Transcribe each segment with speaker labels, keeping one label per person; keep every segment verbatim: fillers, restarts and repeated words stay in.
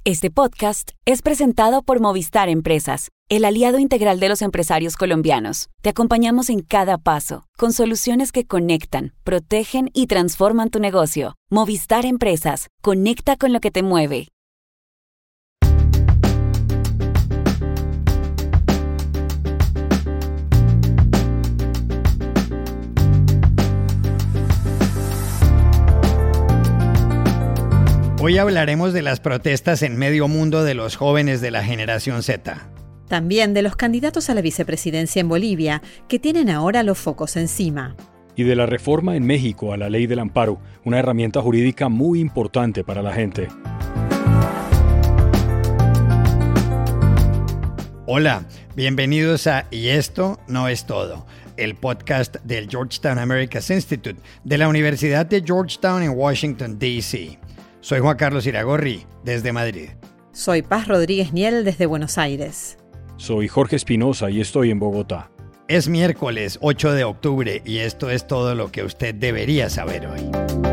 Speaker 1: Este podcast es presentado por Movistar Empresas, el aliado integral de los empresarios colombianos. Te acompañamos en cada paso, con soluciones que conectan, protegen y transforman tu negocio. Movistar Empresas, conecta con lo que te mueve.
Speaker 2: Hoy hablaremos de las protestas en medio mundo de los jóvenes de la generación Z.
Speaker 3: También de los candidatos a la vicepresidencia en Bolivia, que tienen ahora los focos encima.
Speaker 4: Y de la reforma en México a la ley del amparo, una herramienta jurídica muy importante para la gente.
Speaker 2: Hola, bienvenidos a Y esto no es todo, el podcast del Georgetown Americas Institute de la Universidad de Georgetown en Washington, D C Soy Juan Carlos Iragorri, desde Madrid.
Speaker 3: Soy Paz Rodríguez Niel, desde Buenos Aires.
Speaker 4: Soy Jorge Espinosa y estoy en Bogotá.
Speaker 2: Es miércoles ocho de octubre y esto es todo lo que usted debería saber hoy.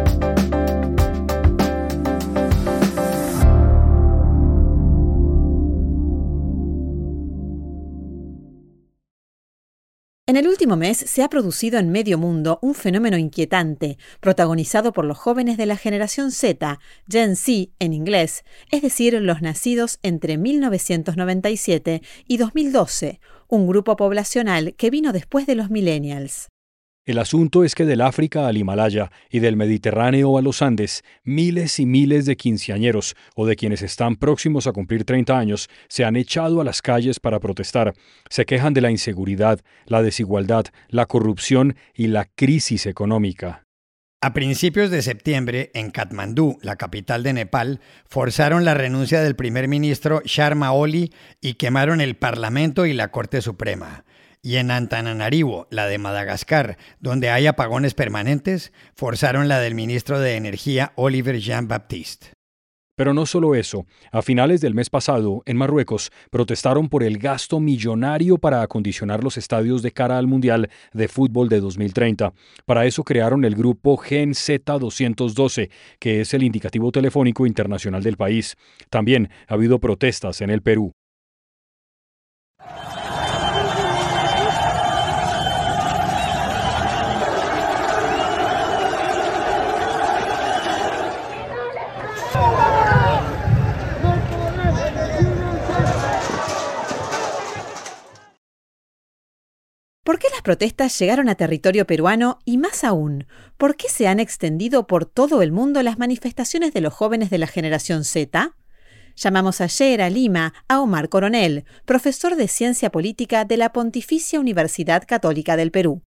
Speaker 3: En el último mes se ha producido en medio mundo un fenómeno inquietante, protagonizado por los jóvenes de la generación Z, Gen Z en inglés, es decir, los nacidos entre mil novecientos noventa y siete y dos mil doce, un grupo poblacional que vino después de los millennials.
Speaker 4: El asunto es que del África al Himalaya y del Mediterráneo a los Andes, miles y miles de quinceañeros o de quienes están próximos a cumplir treinta años se han echado a las calles para protestar. Se quejan de la inseguridad, la desigualdad, la corrupción y la crisis económica.
Speaker 2: A principios de septiembre, en Katmandú, la capital de Nepal, forzaron la renuncia del primer ministro Sharma Oli y quemaron el Parlamento y la Corte Suprema. Y en Antananarivo, la de Madagascar, donde hay apagones permanentes, forzaron la del ministro de Energía Oliver Jean-Baptiste.
Speaker 4: Pero no solo eso. A finales del mes pasado, en Marruecos, protestaron por el gasto millonario para acondicionar los estadios de cara al Mundial de Fútbol de dos mil treinta. Para eso crearon el grupo Gen Z doscientos doce, que es el indicativo telefónico internacional del país. También ha habido protestas en el Perú.
Speaker 3: ¿Por qué las protestas llegaron a territorio peruano y más aún, por qué se han extendido por todo el mundo las manifestaciones de los jóvenes de la generación Z? Llamamos ayer a Lima a Omar Coronel, profesor de Ciencia Política de la Pontificia Universidad Católica del Perú.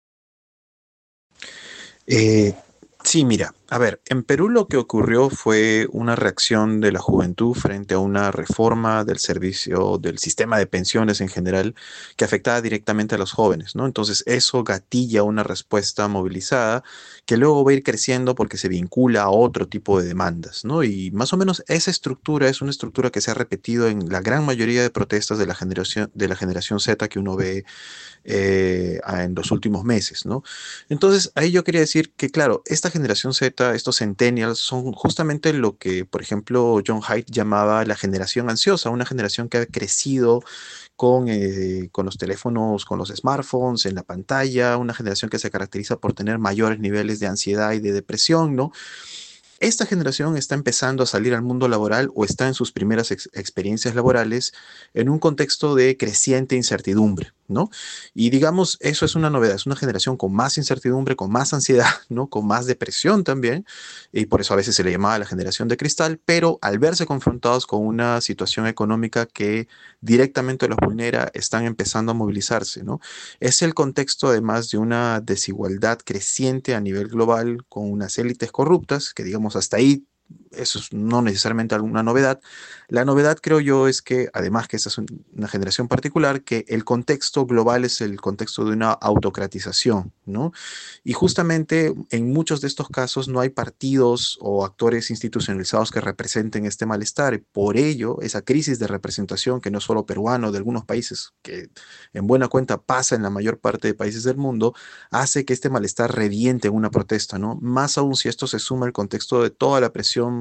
Speaker 5: Eh, sí, mira, a ver, en Perú lo que ocurrió fue una reacción de la juventud frente a una reforma del servicio, del sistema de pensiones en general, que afectaba directamente a los jóvenes, ¿no? Entonces eso gatilla una respuesta movilizada que luego va a ir creciendo porque se vincula a otro tipo de demandas, ¿no? Y más o menos esa estructura es una estructura que se ha repetido en la gran mayoría de protestas de la generación, de la generación Z que uno ve eh, en los últimos meses, ¿no? Entonces ahí yo quería decir que, claro, esta generación Z, estos centennials, son justamente lo que, por ejemplo, John Haidt llamaba la generación ansiosa, una generación que ha crecido con, eh, con los teléfonos, con los smartphones, en la pantalla, una generación que se caracteriza por tener mayores niveles de ansiedad y de depresión, ¿no? Esta generación está empezando a salir al mundo laboral o está en sus primeras ex- experiencias laborales en un contexto de creciente incertidumbre, ¿no? Y digamos, eso es una novedad, es una generación con más incertidumbre, con más ansiedad, ¿no? Con más depresión también, y por eso a veces se le llamaba la generación de cristal, pero al verse confrontados con una situación económica que directamente los vulnera, están empezando a movilizarse, ¿no? Es el contexto además de una desigualdad creciente a nivel global con unas élites corruptas, que digamos hasta ahí eso es no necesariamente alguna novedad. La novedad, creo yo, es que, además que esta es un- una generación particular, que el contexto global es el contexto de una autocratización, ¿no? Y justamente en muchos de estos casos no hay partidos o actores institucionalizados que representen este malestar. Por ello, esa crisis de representación, que no es solo peruano, de algunos países, que en buena cuenta pasa en la mayor parte de países del mundo, hace que este malestar reviente en una protesta, ¿no? Más aún si esto se suma al contexto de toda la presión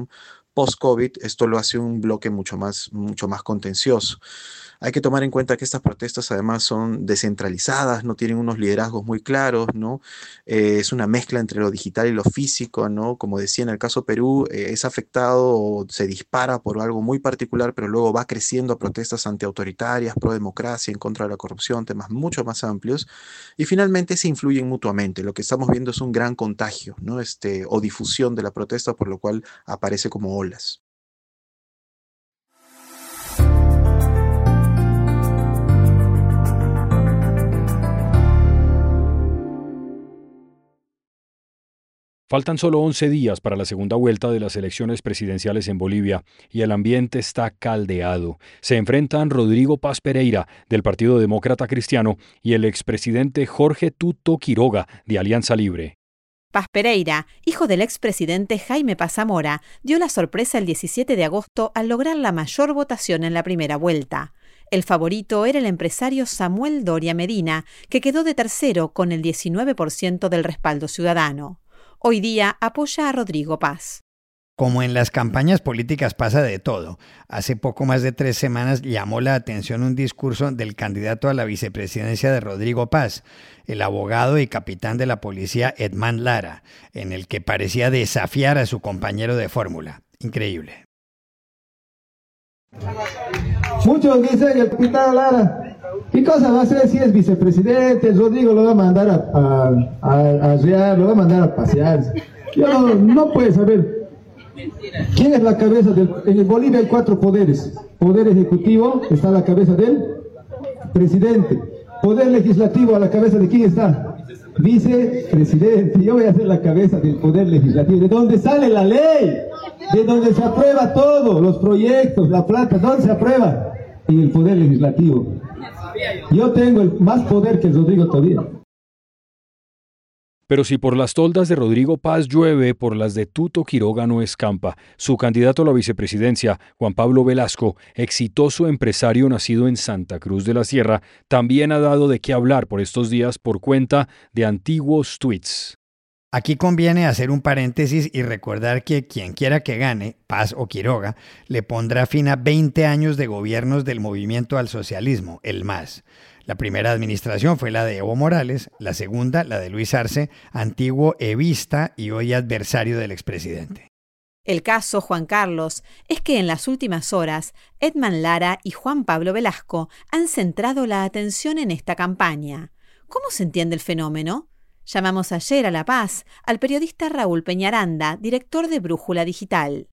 Speaker 5: post-COVID, esto lo hace un bloque mucho más, mucho más contencioso. Hay que tomar en cuenta que estas protestas además son descentralizadas, no tienen unos liderazgos muy claros, ¿no? Eh, es una mezcla entre lo digital y lo físico, ¿no? Como decía en el caso Perú, eh, es afectado o se dispara por algo muy particular, pero luego va creciendo a protestas antiautoritarias, pro democracia, en contra de la corrupción, temas mucho más amplios, y finalmente se influyen mutuamente. Lo que estamos viendo es un gran contagio, ¿no? Este, o difusión de la protesta, por lo cual aparece como olas.
Speaker 4: Faltan solo once días para la segunda vuelta de las elecciones presidenciales en Bolivia y el ambiente está caldeado. Se enfrentan Rodrigo Paz Pereira, del Partido Demócrata Cristiano, y el expresidente Jorge Tuto Quiroga, de Alianza Libre.
Speaker 3: Paz Pereira, hijo del expresidente Jaime Paz Zamora, dio la sorpresa el diecisiete de agosto al lograr la mayor votación en la primera vuelta. El favorito era el empresario Samuel Doria Medina, que quedó de tercero con el diecinueve por ciento del respaldo ciudadano. Hoy día apoya a Rodrigo Paz.
Speaker 2: Como en las campañas políticas pasa de todo, hace poco más de tres semanas llamó la atención un discurso del candidato a la vicepresidencia de Rodrigo Paz, el abogado y capitán de la policía Edman Lara, en el que parecía desafiar a su compañero de fórmula. Increíble.
Speaker 6: Muchos dicen el capitán Lara, ¿qué cosa va a hacer si es vicepresidente? Rodrigo lo va a mandar a, a, a, a rear, lo va a mandar a pasear. Yo no, no puedo saber quién es la cabeza del... En Bolivia hay cuatro poderes. Poder ejecutivo está a la cabeza del presidente. Poder legislativo a la cabeza de quién está. Vicepresidente. Yo voy a ser la cabeza del poder legislativo. ¿De dónde sale la ley? De donde se aprueba todo, los proyectos, la plata, ¿dónde se aprueba? En el poder legislativo. Yo tengo el más poder que el Rodrigo todavía.
Speaker 4: Pero si por las toldas de Rodrigo Paz llueve, por las de Tuto Quiroga no escampa. Su candidato a la vicepresidencia, Juan Pablo Velasco, exitoso empresario nacido en Santa Cruz de la Sierra, también ha dado de qué hablar por estos días por cuenta de antiguos tweets.
Speaker 2: Aquí conviene hacer un paréntesis y recordar que quien quiera que gane, Paz o Quiroga, le pondrá fin a veinte años de gobiernos del movimiento al socialismo, el M A S. La primera administración fue la de Evo Morales, la segunda la de Luis Arce, antiguo evista y hoy adversario del expresidente.
Speaker 3: El caso, Juan Carlos, es que en las últimas horas, Edman Lara y Juan Pablo Velasco han centrado la atención en esta campaña. ¿Cómo se entiende el fenómeno? Llamamos ayer a La Paz al periodista Raúl Peñaranda, director de Brújula Digital.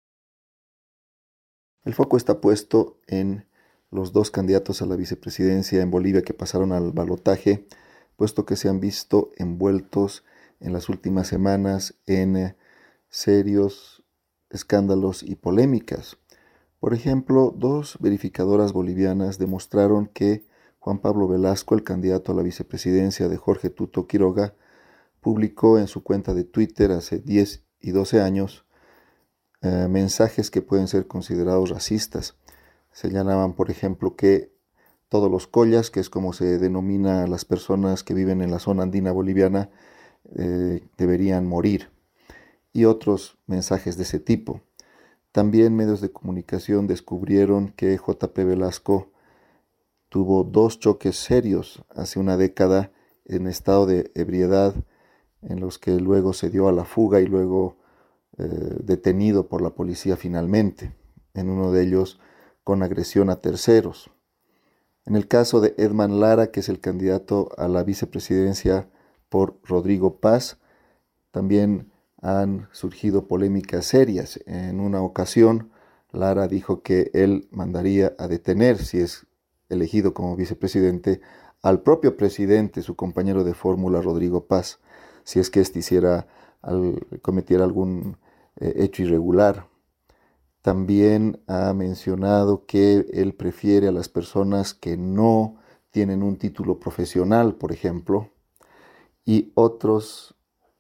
Speaker 7: El foco está puesto en los dos candidatos a la vicepresidencia en Bolivia que pasaron al balotaje, puesto que se han visto envueltos en las últimas semanas en serios escándalos y polémicas. Por ejemplo, dos verificadoras bolivianas demostraron que Juan Pablo Velasco, el candidato a la vicepresidencia de Jorge Tuto Quiroga, publicó en su cuenta de Twitter hace diez y doce años eh, mensajes que pueden ser considerados racistas. Señalaban, por ejemplo, que todos los collas, que es como se denomina a las personas que viven en la zona andina boliviana, eh, deberían morir. Y otros mensajes de ese tipo. También medios de comunicación descubrieron que J P Velasco tuvo dos choques serios hace una década en estado de ebriedad, en los que luego se dio a la fuga y luego eh, detenido por la policía finalmente, en uno de ellos con agresión a terceros. En el caso de Edman Lara, que es el candidato a la vicepresidencia por Rodrigo Paz, también han surgido polémicas serias. En una ocasión, Lara dijo que él mandaría a detener, si es elegido como vicepresidente, al propio presidente, su compañero de fórmula, Rodrigo Paz, si es que éste hiciera, al, cometiera algún eh, hecho irregular. También ha mencionado que él prefiere a las personas que no tienen un título profesional, por ejemplo, y otros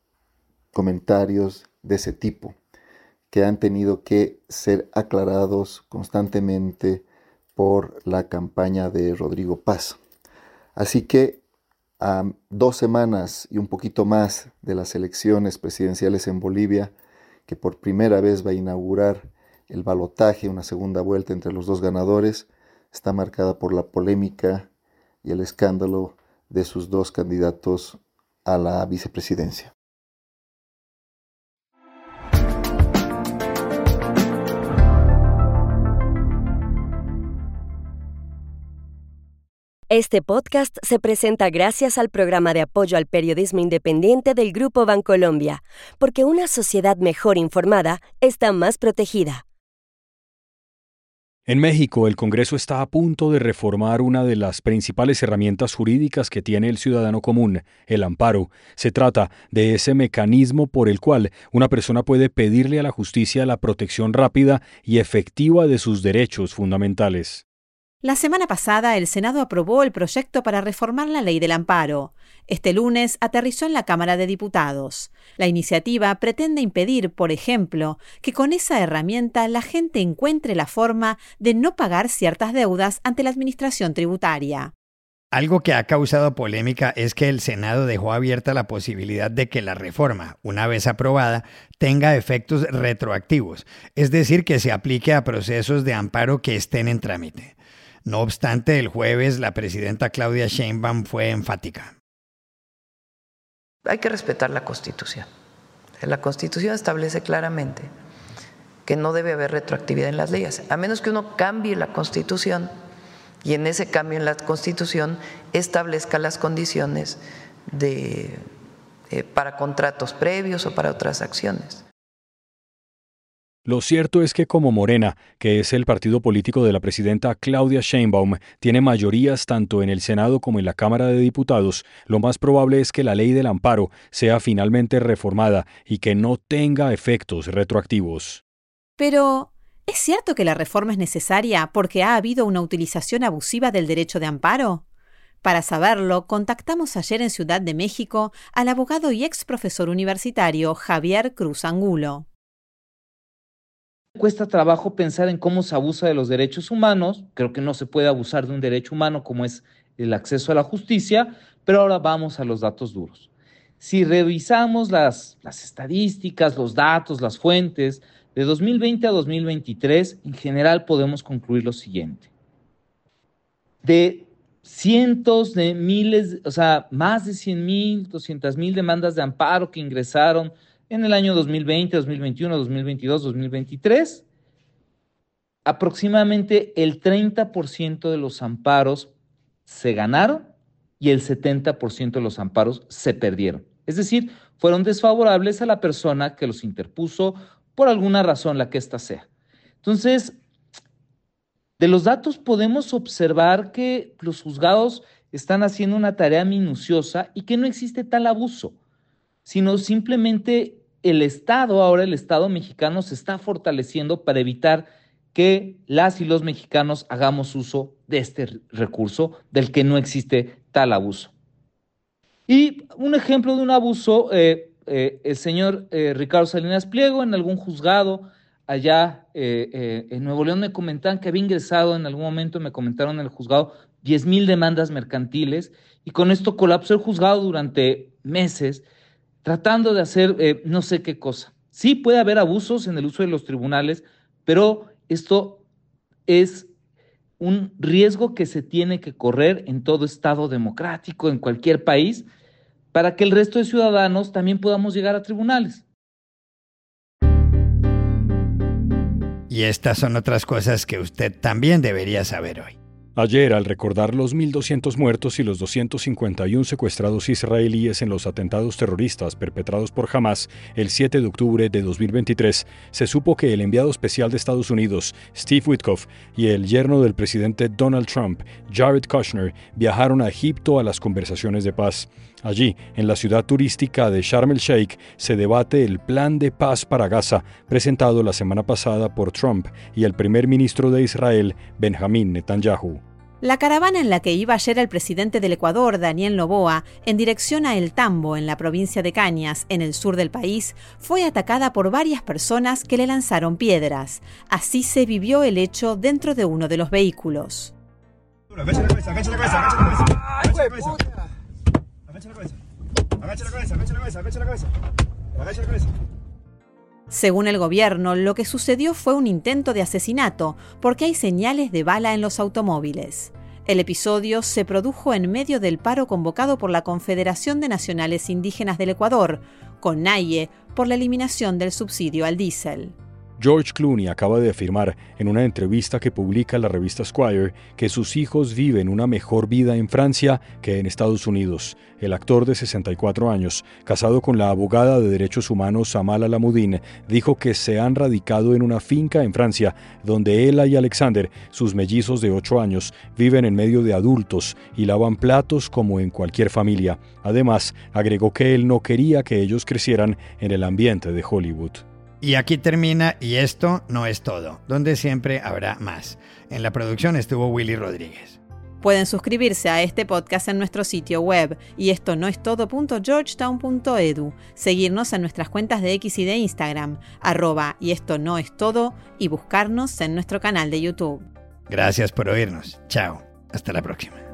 Speaker 7: comentarios de ese tipo, que han tenido que ser aclarados constantemente por la campaña de Rodrigo Paz. Así que a dos semanas y un poquito más de las elecciones presidenciales en Bolivia, que por primera vez va a inaugurar el balotaje, una segunda vuelta entre los dos ganadores, está marcada por la polémica y el escándalo de sus dos candidatos a la vicepresidencia.
Speaker 8: Este podcast se presenta gracias al programa de apoyo al periodismo independiente del Grupo Bancolombia, porque una sociedad mejor informada está más protegida.
Speaker 4: En México, el Congreso está a punto de reformar una de las principales herramientas jurídicas que tiene el ciudadano común, el amparo. Se trata de ese mecanismo por el cual una persona puede pedirle a la justicia la protección rápida y efectiva de sus derechos fundamentales.
Speaker 3: La semana pasada, el Senado aprobó el proyecto para reformar la ley del amparo. Este lunes aterrizó en la Cámara de Diputados. La iniciativa pretende impedir, por ejemplo, que con esa herramienta la gente encuentre la forma de no pagar ciertas deudas ante la administración tributaria.
Speaker 2: Algo que ha causado polémica es que el Senado dejó abierta la posibilidad de que la reforma, una vez aprobada, tenga efectos retroactivos, es decir, que se aplique a procesos de amparo que estén en trámite. No obstante, el jueves la presidenta Claudia Sheinbaum fue enfática.
Speaker 9: Hay que respetar la Constitución. La Constitución establece claramente que no debe haber retroactividad en las leyes, a menos que uno cambie la Constitución y en ese cambio en la Constitución establezca las condiciones de, eh, para contratos previos o para otras acciones.
Speaker 4: Lo cierto es que como Morena, que es el partido político de la presidenta Claudia Sheinbaum, tiene mayorías tanto en el Senado como en la Cámara de Diputados, lo más probable es que la ley del amparo sea finalmente reformada y que no tenga efectos retroactivos.
Speaker 3: Pero, ¿es cierto que la reforma es necesaria porque ha habido una utilización abusiva del derecho de amparo? Para saberlo, contactamos ayer en Ciudad de México al abogado y ex profesor universitario Javier Cruz Angulo.
Speaker 10: Cuesta trabajo pensar en cómo se abusa de los derechos humanos. Creo que no se puede abusar de un derecho humano como es el acceso a la justicia, pero ahora vamos a los datos duros. Si revisamos las, las estadísticas, los datos, las fuentes, de dos mil veinte a dos mil veintitrés, en general podemos concluir lo siguiente. De cientos de miles, o sea, más de cien mil, doscientas mil demandas de amparo que ingresaron en el año dos mil veinte, dos mil veintiuno, dos mil veintidós, dos mil veintitrés, aproximadamente el treinta por ciento de los amparos se ganaron y el setenta por ciento de los amparos se perdieron. Es decir, fueron desfavorables a la persona que los interpuso por alguna razón, la que ésta sea. Entonces, de los datos podemos observar que los juzgados están haciendo una tarea minuciosa y que no existe tal abuso, sino simplemente el Estado, ahora el Estado mexicano se está fortaleciendo para evitar que las y los mexicanos hagamos uso de este recurso del que no existe tal abuso. Y un ejemplo de un abuso, eh, eh, el señor eh, Ricardo Salinas Pliego en algún juzgado allá eh, eh, en Nuevo León me comentaban que había ingresado en algún momento, me comentaron en el juzgado, diez mil demandas mercantiles y con esto colapsó el juzgado durante meses tratando de hacer eh, no sé qué cosa. Sí puede haber abusos en el uso de los tribunales, pero esto es un riesgo que se tiene que correr en todo estado democrático, en cualquier país, para que el resto de ciudadanos también podamos llegar a tribunales.
Speaker 2: Y estas son otras cosas que usted también debería saber hoy.
Speaker 4: Ayer, al recordar los mil doscientos muertos y los doscientos cincuenta y uno secuestrados israelíes en los atentados terroristas perpetrados por Hamás el siete de octubre de dos mil veintitrés, se supo que el enviado especial de Estados Unidos, Steve Witkoff, y el yerno del presidente Donald Trump, Jared Kushner, viajaron a Egipto a las conversaciones de paz. Allí, en la ciudad turística de Sharm el Sheikh, se debate el plan de paz para Gaza, presentado la semana pasada por Trump y el primer ministro de Israel, Benjamín Netanyahu.
Speaker 3: La caravana en la que iba ayer el presidente del Ecuador, Daniel Noboa, en dirección a El Tambo, en la provincia de Cañas, en el sur del país, fue atacada por varias personas que le lanzaron piedras. Así se vivió el hecho dentro de uno de los vehículos.
Speaker 11: Agacha la cabeza, agacha la cabeza, agacha la cabeza, agacha la cabeza. Agacha la cabeza, agacha la cabeza, agacha la cabeza, agacha la cabeza, agacha la cabeza.
Speaker 3: Según el gobierno, lo que sucedió fue un intento de asesinato, porque hay señales de bala en los automóviles. El episodio se produjo en medio del paro convocado por la Confederación de Nacionales Indígenas del Ecuador, CONAIE, por la eliminación del subsidio al diésel.
Speaker 4: George Clooney acaba de afirmar en una entrevista que publica la revista Esquire que sus hijos viven una mejor vida en Francia que en Estados Unidos. El actor de sesenta y cuatro años, casado con la abogada de derechos humanos Amal Alamoudine, dijo que se han radicado en una finca en Francia, donde Ella y Alexander, sus mellizos de ocho años, viven en medio de adultos y lavan platos como en cualquier familia. Además, agregó que él no quería que ellos crecieran en el ambiente de Hollywood.
Speaker 2: Y aquí termina Y esto no es todo, donde siempre habrá más. En la producción estuvo Willy Rodríguez.
Speaker 3: Pueden suscribirse a este podcast en nuestro sitio web y esto no es todo punto georgetown punto edu, seguirnos en nuestras cuentas de X y de Instagram, arroba y esto no es todo, y buscarnos en nuestro canal de YouTube.
Speaker 2: Gracias por oírnos. Chao. Hasta la próxima.